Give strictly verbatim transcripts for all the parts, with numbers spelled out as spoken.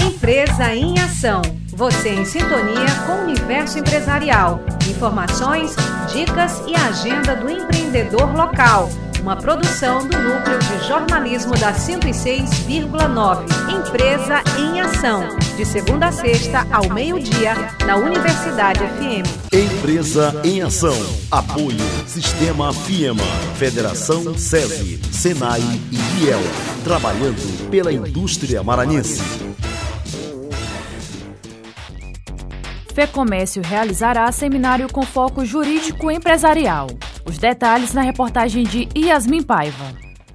Empresa em Ação. Você em sintonia com o universo empresarial. Informações, dicas e agenda do empreendedor local. Uma produção do Núcleo de Jornalismo da cento e seis vírgula nove. Empresa em Ação. De segunda a sexta, ao meio-dia, na Universidade F M. Empresa em Ação. Apoio Sistema FIEMA, Federação SESI, SENAI e I E L. Trabalhando pela indústria maranhense. FEComércio realizará seminário com foco jurídico empresarial. Os detalhes na reportagem de Yasmin Paiva.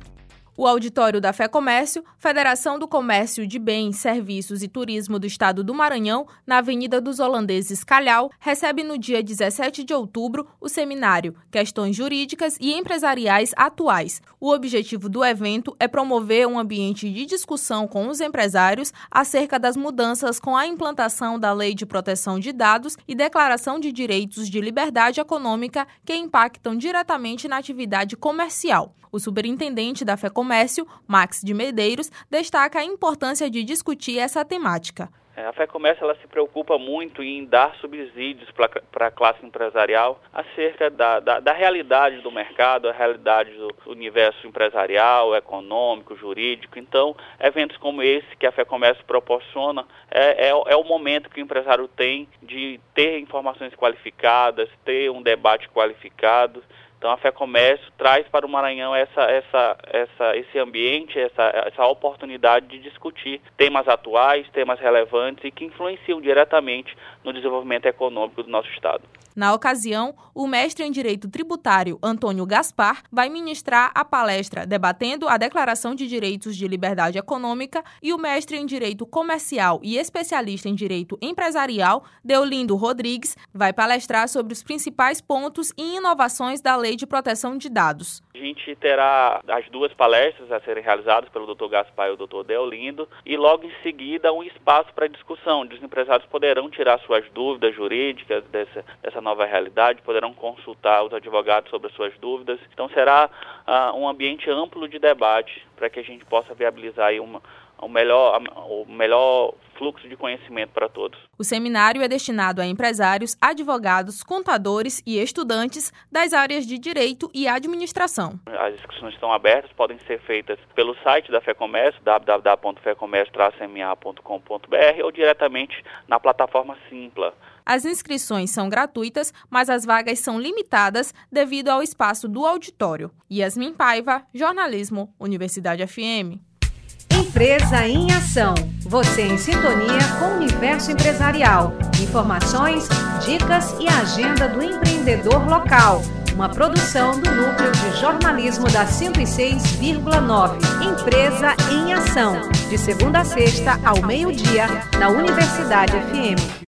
O auditório da FEComércio, Federação do Comércio de Bens, Serviços e Turismo do Estado do Maranhão, na Avenida dos Holandeses Calhau, recebe no dia dezessete de outubro o seminário Questões Jurídicas e Empresariais Atuais. O objetivo do evento é promover um ambiente de discussão com os empresários acerca das mudanças com a implantação da Lei de Proteção de Dados e Declaração de Direitos de Liberdade Econômica que impactam diretamente na atividade comercial. O superintendente da FEComércio, Max de Medeiros, destaca a importância de discutir essa temática. A FEComércio ela se preocupa muito em dar subsídios para a classe empresarial acerca da, da, da realidade do mercado, a realidade do universo empresarial, econômico, jurídico. Então, eventos como esse que a FEComércio proporciona é, é, é o momento que o empresário tem de ter informações qualificadas, ter um debate qualificado. Então, a FEComércio traz para o Maranhão essa, essa, essa, esse ambiente, essa, essa oportunidade de discutir temas atuais, temas relevantes e que influenciam diretamente no desenvolvimento econômico do nosso Estado. Na ocasião, o mestre em Direito Tributário, Antônio Gaspar, vai ministrar a palestra debatendo a Declaração de Direitos de Liberdade Econômica e o mestre em Direito Comercial e especialista em Direito Empresarial, Deolindo Rodrigues, vai palestrar sobre os principais pontos e inovações da Lei de Proteção de Dados. A gente terá as duas palestras a serem realizadas pelo doutor Gaspar e o doutor Deolindo e logo em seguida um espaço para discussão, onde os empresários poderão tirar suas dúvidas jurídicas dessa, dessa nova realidade, poderão consultar os advogados sobre as suas dúvidas. Então será uh, um ambiente amplo de debate para que a gente possa viabilizar aí uma, o, melhor, o melhor fluxo de conhecimento para todos. O seminário é destinado a empresários, advogados, contadores e estudantes das áreas de Direito e Administração. As inscrições estão abertas, podem ser feitas pelo site da FEComércio, w w w ponto fecomércio traço m a ponto com ponto b r ou diretamente na plataforma Simpla. As inscrições são gratuitas, mas as vagas são limitadas devido ao espaço do auditório. Yasmin Paiva, Jornalismo, Universidade F M. Empresa em Ação. Você em sintonia com o universo empresarial. Informações, dicas e agenda do empreendedor local. Uma produção do Núcleo de Jornalismo da cento e seis vírgula nove. Empresa em Ação. De segunda a sexta, ao meio-dia, na Universidade F M.